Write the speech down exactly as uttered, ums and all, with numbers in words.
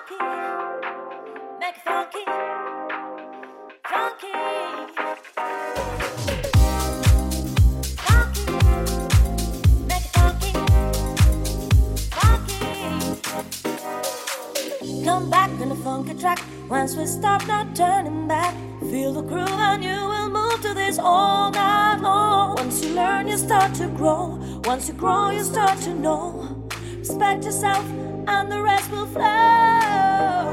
funky, make it funky, funky, funky, make it funky, funky. Come back on the funky track. Once we stop, not turning back. Feel the groove and you will move to this all night long. Once you learn, you start to grow. Once you grow, you start to know. Respect yourself and the rest will flow.